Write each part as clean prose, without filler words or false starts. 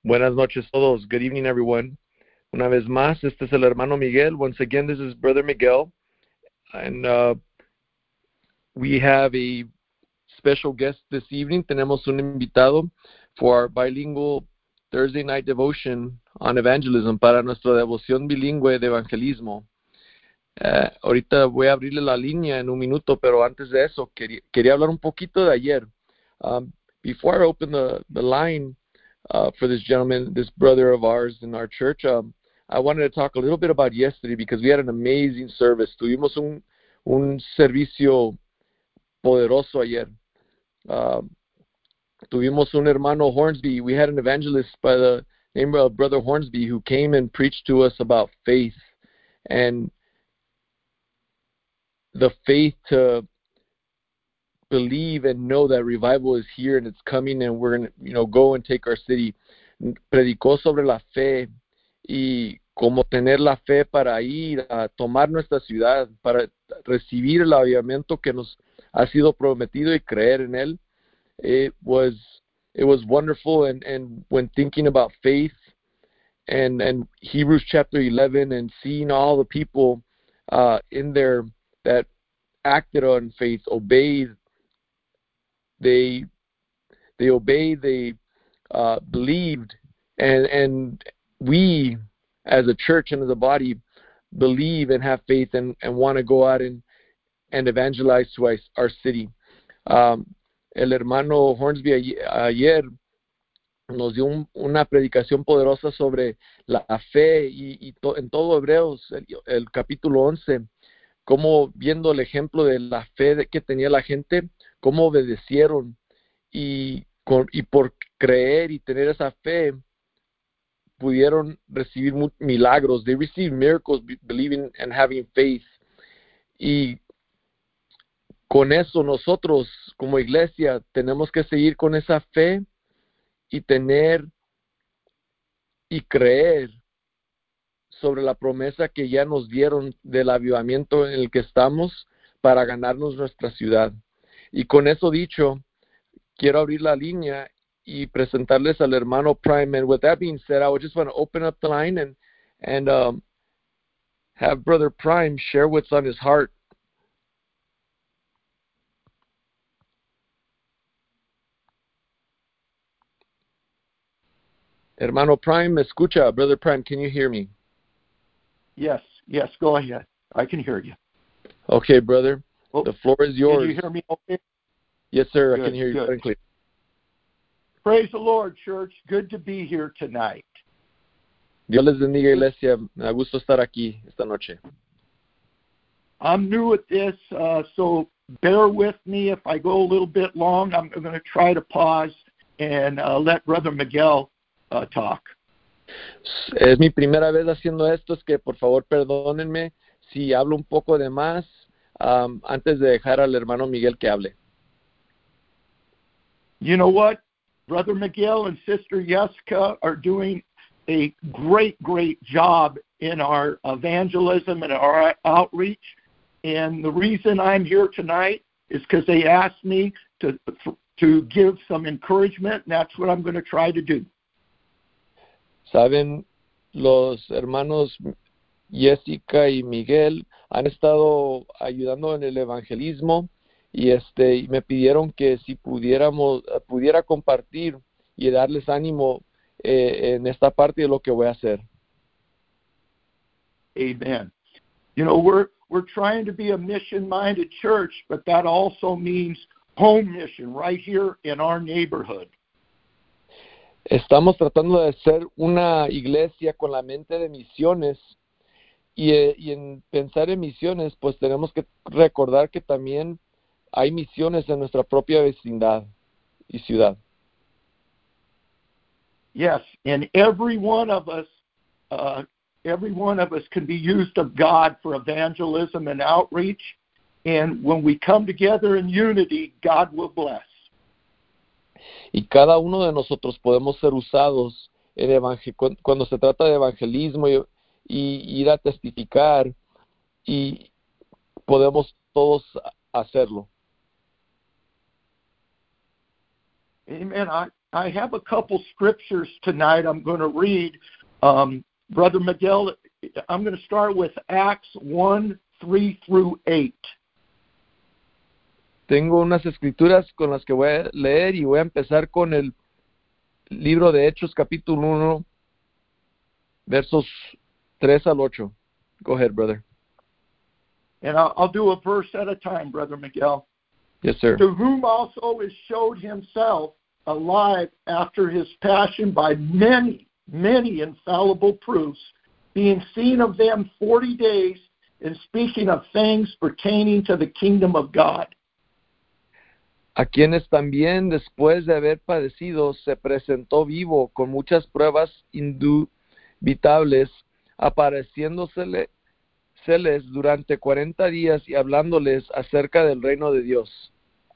Buenas noches todos. Good evening, everyone. Una vez más, este es el hermano Miguel. Once again, this is Brother Miguel. And we have a special guest this evening. Tenemos un invitado for our bilingual Thursday night devotion on evangelism, para nuestra devoción bilingüe de evangelismo. Ahorita voy a abrirle la línea en un minuto, pero antes de eso, quería hablar un poquito de ayer. Before I open the line for this gentleman, this brother of ours in our church, I wanted to talk a little bit about yesterday because we had an amazing service. Tuvimos un servicio poderoso ayer. Tuvimos un hermano Hornsby. We had an evangelist by the name of Brother Hornsby who came and preached to us about faith and the faith to believe and know that revival is here and it's coming and we're going to go and take our city. Predicó sobre la fe y cómo tener la fe para ir a tomar nuestra ciudad, para recibir el avivamiento que nos ha sido prometido y creer en él. It was wonderful, and when thinking about faith and Hebrews chapter 11 and seeing all the people in there that acted on faith, obeyed, they obeyed, they believed, and we as a church and as a body believe and have faith and want to go out and evangelize to our city. El hermano Hornsby ayer nos dio una predicación poderosa sobre la fe y en todo Hebreos, el capítulo 11, cómo viendo el ejemplo de la fe que tenía la gente, cómo obedecieron y por creer y tener esa fe pudieron recibir milagros. They received miracles believing and having faith. Y con eso nosotros como iglesia tenemos que seguir con esa fe y tener y creer sobre la promesa que ya nos dieron del avivamiento en el que estamos para ganarnos nuestra ciudad. Y con eso dicho, quiero abrir la línea y presentarles al hermano Prime. And with that being said, I would just want to open up the line and have Brother Prime share what's on his heart. Hermano Prime, ¿me escucha? Brother Prime, can you hear me? Yes, go ahead. I can hear you. Okay, brother. The floor is yours. Can you hear me okay? Yes, sir. Good, I can hear you good. loud and clear. Praise the Lord, church. Good to be here tonight. Dios les bendiga, iglesia. Me gusto estar aquí esta noche. I'm new at this, so bear with me if I go a little bit long. I'm going to try to pause and let Brother Miguel talk. Es mi primera vez haciendo esto, es que por favor perdónenme si hablo un poco de más antes de dejar al hermano Miguel que hable. You know what? Brother Miguel and Sister Jessica are doing a great job in our evangelism and our outreach. And the reason I'm here tonight is because they asked me to give some encouragement, and that's what I'm going to try to do. Saben, los hermanos Jessica y Miguel han estado ayudando en el evangelismo y me pidieron que si pudiera compartir y darles ánimo en esta parte de lo que voy a hacer. Amen. You know, we're trying to be a mission-minded church, but that also means home mission right here in our neighborhood. Estamos tratando de ser una iglesia con la mente de misiones y en pensar en misiones, pues tenemos que recordar que también hay misiones en nuestra propia vecindad y ciudad. Yes, and every one of us can be used of God for evangelism and outreach. And when we come together in unity, God will bless. Y cada uno de nosotros podemos ser usados cuando se trata de evangelismo y ir a testificar, y podemos todos hacerlo. Amen. I have a couple scriptures tonight I'm going to read. Brother Miguel, I'm going to start with Acts 1, 3 through 8. Tengo unas escrituras con las que voy a leer y voy a empezar con el libro de Hechos, capítulo 1, versos 3 al 8. Go ahead, brother. And I'll do a verse at a time, Brother Miguel. Yes, sir. To whom also is showed himself alive after his passion by many, many infallible proofs, being seen of them 40 days, and speaking of things pertaining to the kingdom of God. A quienes también, después de haber padecido, se presentó vivo con muchas pruebas indubitables, apareciéndoseles durante 40 días y hablándoles acerca del reino de Dios.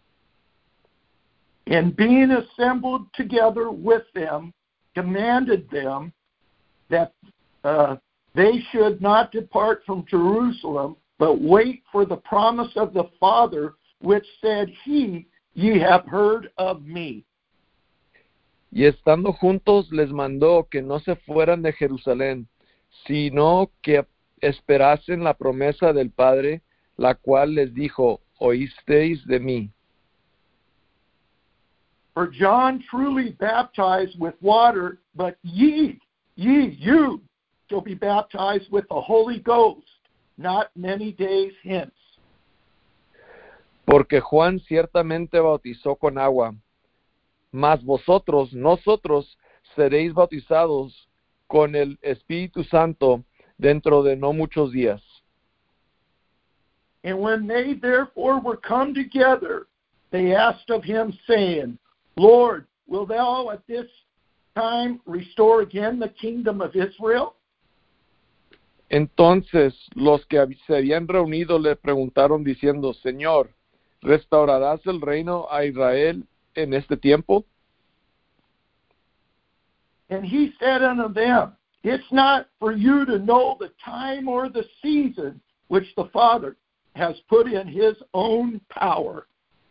And being assembled together with them, commanded them that they should not depart from Jerusalem, but wait for the promise of the Father, which said he, ye have heard of me. Y estando juntos les mandó que no se fueran de Jerusalén, sino que esperasen la promesa del Padre, la cual les dijo, oísteis de mí. For John truly baptized with water, but you shall be baptized with the Holy Ghost, not many days hence. Porque Juan ciertamente bautizó con agua, mas nosotros seréis bautizados con el Espíritu Santo dentro de no muchos días. And when they therefore were come together, they asked of him, saying, Lord, will thou at this time restore again the kingdom of Israel? Entonces los que se habían reunido le preguntaron diciendo, Señor, ¿restaurarás el reino a Israel en este tiempo? And he said unto them, It's not for you to know the time or the season which the Father has put in his own power.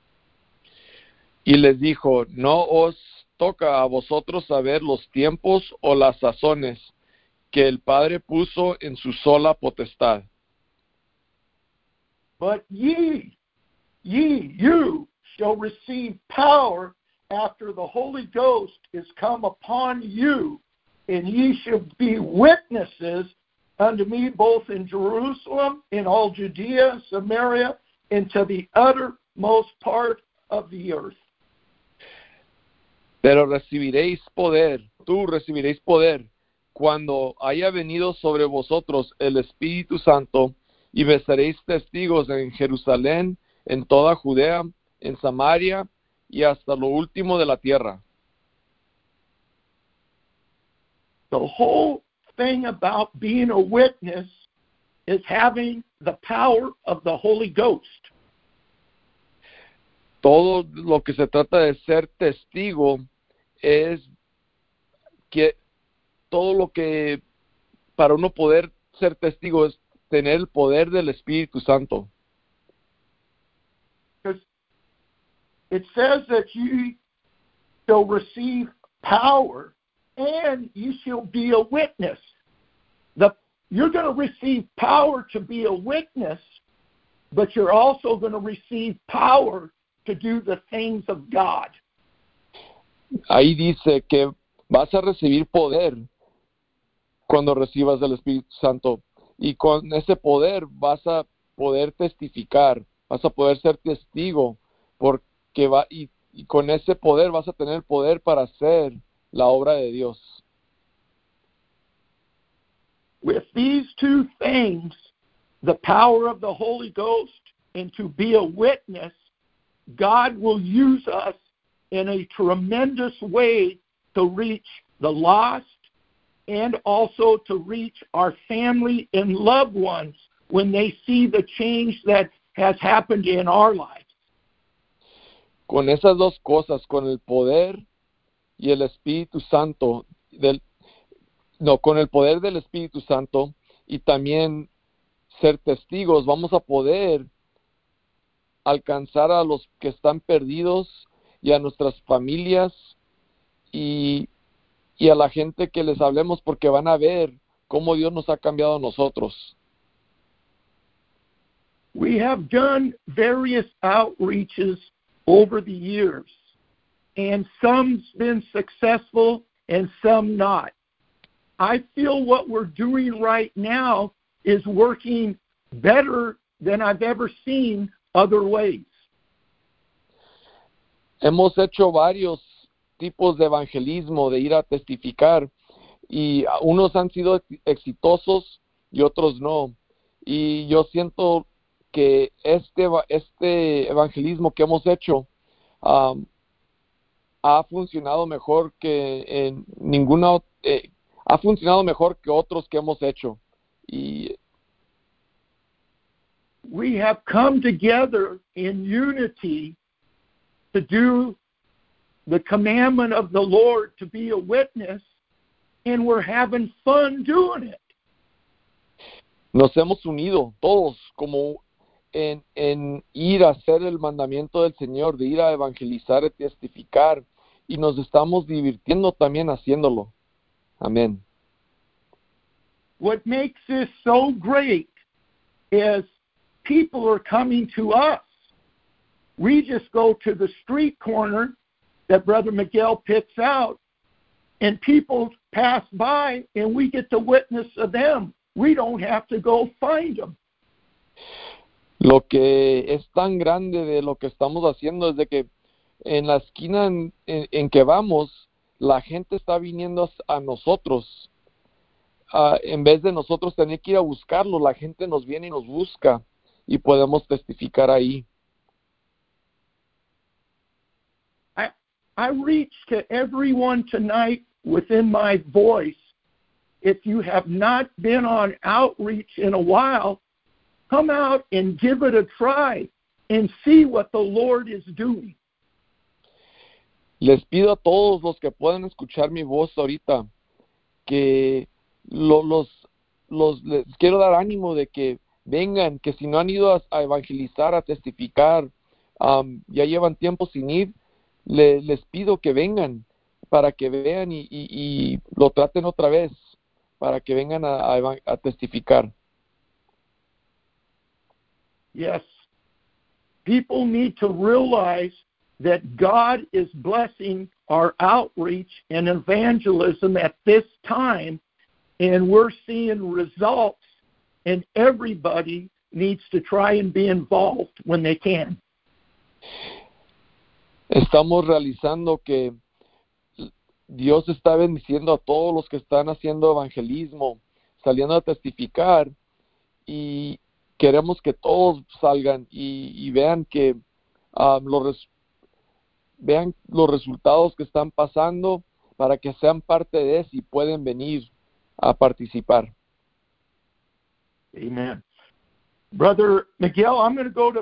Y les dijo, no os toca a vosotros saber los tiempos o las sazones que el Padre puso en su sola potestad. But you shall receive power after the Holy Ghost is come upon you, and ye shall be witnesses unto me both in Jerusalem, in all Judea, Samaria, and to the uttermost part of the earth. Pero tú recibiréis poder, cuando haya venido sobre vosotros el Espíritu Santo, y me seréis testigos en Jerusalén, en toda Judea, en Samaria, y hasta lo último de la tierra. The whole thing about being a witness is having the power of the Holy Ghost. Todo lo que se trata de ser testigo es que todo lo que para uno poder ser testigo es tener el poder del Espíritu Santo. Because it says that you shall receive power and you shall be a witness. You're going to receive power to be a witness, but you're also going to receive power to do the things of God. Ahí dice que vas a recibir poder cuando recibas el Espíritu Santo, y con ese poder vas a poder testificar, vas a poder ser testigo, porque y con ese poder vas a tener poder para hacer la obra de Dios. With these two things, the power of the Holy Ghost and to be a witness, God will use us in a tremendous way to reach the lost and also to reach our family and loved ones when they see the change that has happened in our lives. Con esas dos cosas, con el poder y el Espíritu Santo, con el poder del Espíritu Santo y también ser testigos, vamos a poder alcanzar a los que están perdidos y a nuestras familias y a la gente que les hablemos, porque van a ver cómo Dios nos ha cambiado a nosotros. We have done various outreaches over the years, and some's been successful and some not. I feel what we're doing right now is working better than I've ever seen other ways. Hemos hecho varios tipos de evangelismo, de ir a testificar, y unos han sido exitosos y otros no. Y yo siento que este evangelismo que hemos hecho ha funcionado mejor que en ninguna ha funcionado mejor que otros que hemos hecho. Y we have come together in unity to do the commandment of the Lord to be a witness, and we're having fun doing it. Nos hemos unido todos como en ir a hacer el mandamiento del Señor, de ir a evangelizar y testificar, y nos estamos divirtiendo también haciéndolo. Amén. What makes this so great is people are coming to us. We just go to the street corner that Brother Miguel picks out, and people pass by, and we get to witness to them. We don't have to go find them. Lo que es tan grande de lo que estamos haciendo es de que en la esquina en que vamos, la gente está viniendo a nosotros. En vez de nosotros tener que ir a buscarlo, la gente nos viene y nos busca y podemos testificar ahí. I reach to everyone tonight within my voice. If you have not been on outreach in a while, come out and give it a try and see what the Lord is doing. Les pido a todos los que puedan escuchar mi voz ahorita que les quiero dar ánimo de que vengan, que si no han ido a evangelizar, a testificar, ya llevan tiempo sin ir, les pido que vengan para que vean y lo traten otra vez, para que vengan a testificar. Yes. People need to realize that God is blessing our outreach and evangelism at this time, and we're seeing results, and everybody needs to try and be involved when they can. Estamos realizando que Dios está bendiciendo a todos los que están haciendo evangelismo, saliendo a testificar, y queremos que todos salgan y vean que vean los resultados que están pasando para que sean parte de eso y pueden venir a participar. Amen. Brother Miguel, I'm going to go to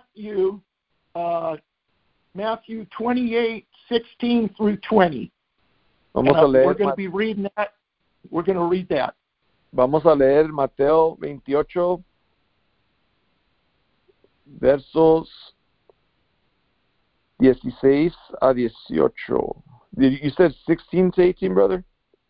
Matthew 28:16 through 20. Vamos a leer. We're going to be reading that. We're going to read that. Vamos a leer Mateo 28, versos 16 a 18. You said 16 to 18, brother?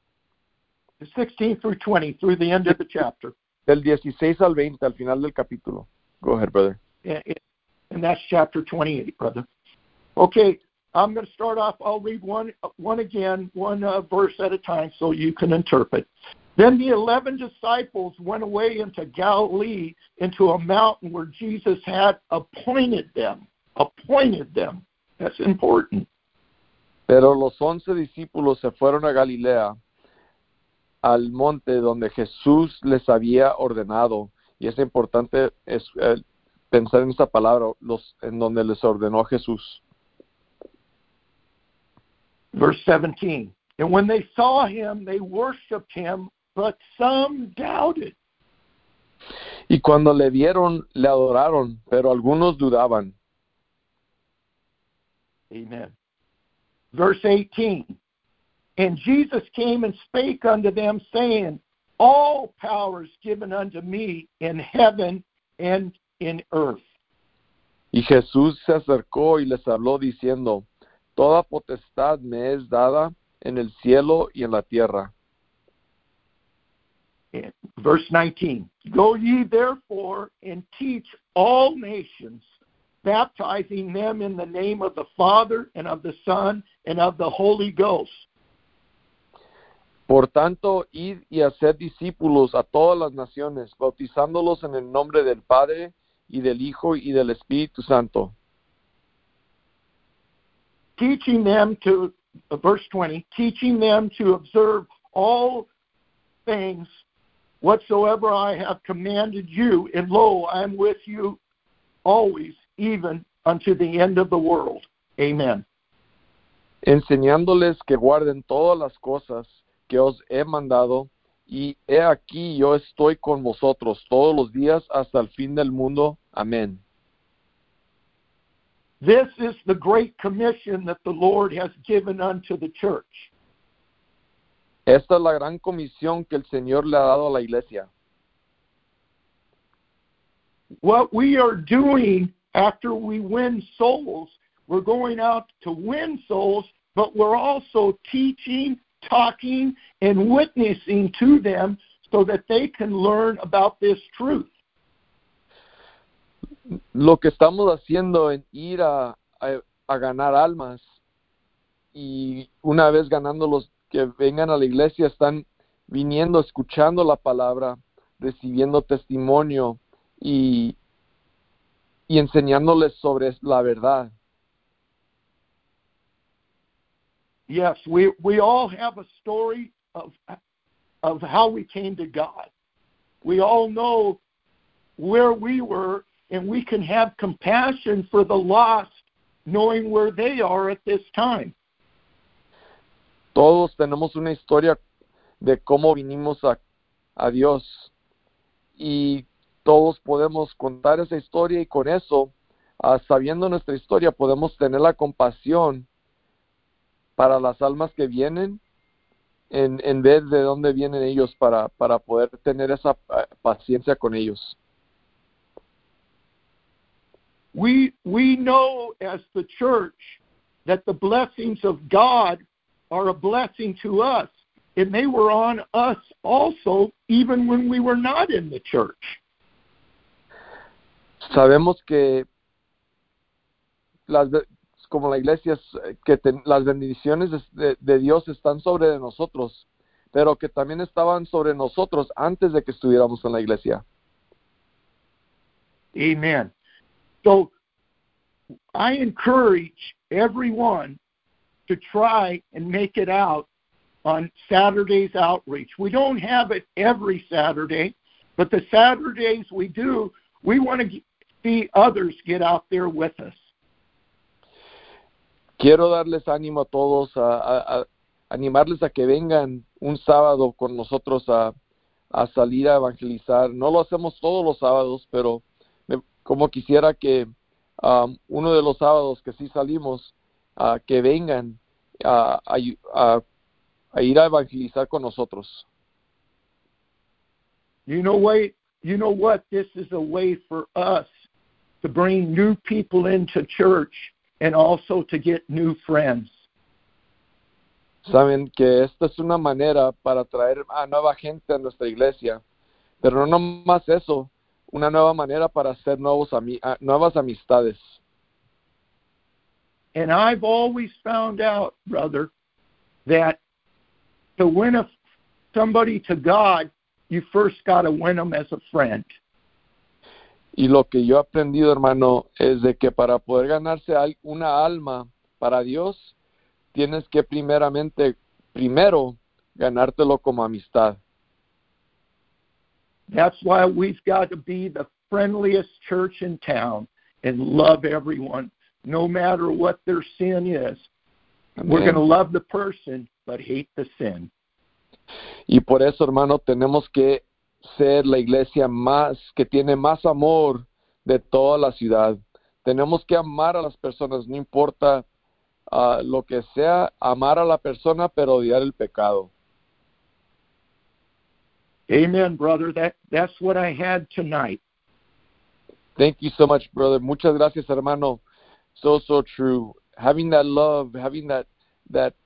16 through 20, through the end of the chapter. Del 16 al 20, al final del capítulo. Go ahead, brother. And that's chapter 28, brother. Okay, I'm going to start off. I'll read one verse at a time so you can interpret. Then the 11 disciples went away into Galilee, into a mountain where Jesus had appointed them. Appointed them. That's important. Pero los 11 discípulos se fueron a Galilea, al monte donde Jesús les había ordenado. Y es importante pensar en esa palabra, en donde les ordenó Jesús. Verse 17. And when they saw him, they worshipped him, but some doubted. Y cuando le vieron, le adoraron, pero algunos dudaban. Amen. Verse 18. And Jesus came and spake unto them, saying, All power is given unto me in heaven and in earth. Y Jesús se acercó y les habló diciendo, Toda potestad me es dada en el cielo y en la tierra. Verse 19, go ye therefore and teach all nations, baptizing them in the name of the Father and of the Son and of the Holy Ghost. Por tanto, id y haced discípulos a todas las naciones, bautizándolos en el nombre del Padre, y del Hijo, y del Espíritu Santo. Teaching them to, verse 20, teaching them to observe all things whatsoever I have commanded you, and lo, I am with you always, even unto the end of the world. Amen. Enseñándoles que guarden todas las cosas que os he mandado, y he aquí yo estoy con vosotros todos los días hasta el fin del mundo. Amén. This is the great commission that the Lord has given unto the church. Esta es la gran comisión que el Señor le ha dado a la iglesia. What we are doing after we win souls, we're going out to win souls, but we're also teaching, talking, and witnessing to them so that they can learn about this truth. Lo que estamos haciendo en ir a ganar almas, y una vez ganándolos que vengan a la iglesia, están viniendo, escuchando la palabra, recibiendo testimonio y enseñándoles sobre la verdad. Yes, we all have a story of how we came to God. We all know where we were, and we can have compassion for the lost, knowing where they are at this time. Todos tenemos una historia de cómo vinimos a Dios, y todos podemos contar esa historia, y con eso, sabiendo nuestra historia, podemos tener la compasión para las almas que vienen, en vez de dónde vienen ellos, para poder tener esa paciencia con ellos. We know as the church that the blessings of God are a blessing to us, and they were on us also, even when we were not in the church. Sabemos que como la iglesia, las bendiciones de Dios están sobre nosotros, pero que también estaban sobre nosotros antes de que estuviéramos en la iglesia. Amen. So I encourage everyone to try and make it out on Saturday's outreach. We don't have it every Saturday, but the Saturdays we do, we want to see others get out there with us. Quiero darles ánimo a todos, a animarles a que vengan un sábado con nosotros a salir a evangelizar. No lo hacemos todos los sábados, pero como quisiera que uno de los sábados que sí salimos, que vengan a ir a evangelizar con nosotros. You know what? This is a way for us to bring new people into church and also to get new friends. Saben que esta es una manera para traer a nueva gente a nuestra iglesia, pero no más eso, una nueva manera para hacer nuevas amistades. And I've always found out, brother, that to win somebody to God, you first got to win them as a friend. Y lo que yo he aprendido, hermano, es de que para poder ganarse una alma para Dios, tienes que primero ganártelo como amistad. That's why we've got to be the friendliest church in town and love everyone, no matter what their sin is. Amen. We're going to love the person, but hate the sin. Y por eso, hermano, tenemos que ser la iglesia que tiene más amor de toda la ciudad. Tenemos que amar a las personas, no importa lo que sea, amar a la persona, pero odiar el pecado. Amen, brother. That's what I had tonight. Thank you so much, brother. Muchas gracias, hermano. So true. Having that love, having that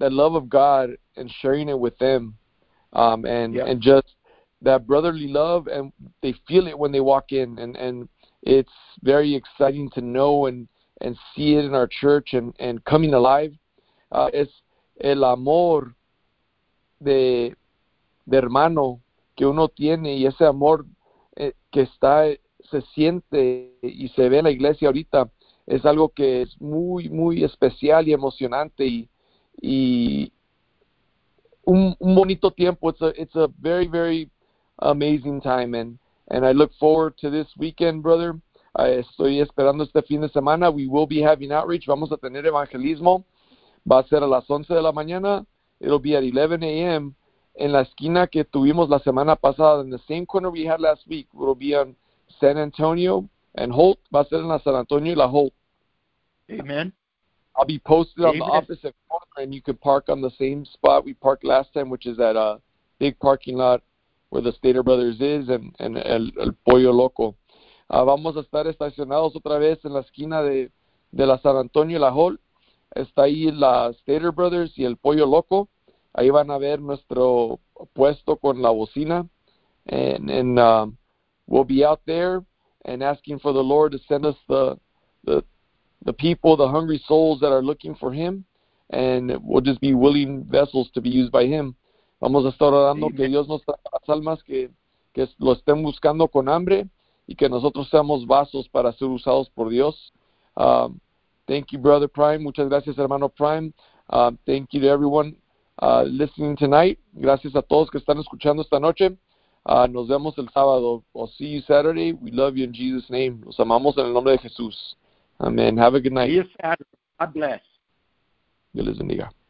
love of God and sharing it with them, and just that brotherly love, and they feel it when they walk in, and it's very exciting to know and see it in our church and coming alive. Es el amor de hermano que uno tiene, y ese amor que se siente y se ve en la iglesia ahorita es algo que es muy, muy especial y emocionante, y un bonito tiempo. It's a very, very amazing time, and I look forward to this weekend, brother. Estoy esperando este fin de semana. We will be having outreach. Vamos a tener evangelismo. Va a ser a las 11 de la mañana. It'll be at 11 a.m. en la esquina que tuvimos la semana pasada. In the same corner we had last week. It'll be on San Antonio and Holt. Va a ser en la San Antonio y la Holt. Amen. I'll be posted on Amen. the opposite corner, and you can park on the same spot we parked last time, which is at a big parking lot where the Stater Brothers is, and el Pollo Loco. Vamos a estar estacionados otra vez en la esquina de la San Antonio y la Hall. Está ahí la Stater Brothers y el Pollo Loco. Ahí van a ver nuestro puesto con la bocina, and we'll be out there and asking for the Lord to send us the people, the hungry souls that are looking for Him, and we'll just be willing vessels to be used by Him. Vamos a estar orando que Dios nos traiga las almas que lo estén buscando con hambre, y que nosotros seamos vasos para ser usados por Dios. Thank you, Brother Prime. Muchas gracias, hermano Prime. Thank you to everyone listening tonight. Gracias a todos que están escuchando esta noche. Nos vemos el sábado. I'll see you Saturday. We love you in Jesus' name. Los amamos en el nombre de Jesús. Amen. Have a good night. See you Saturday. God bless. Dios les bendiga.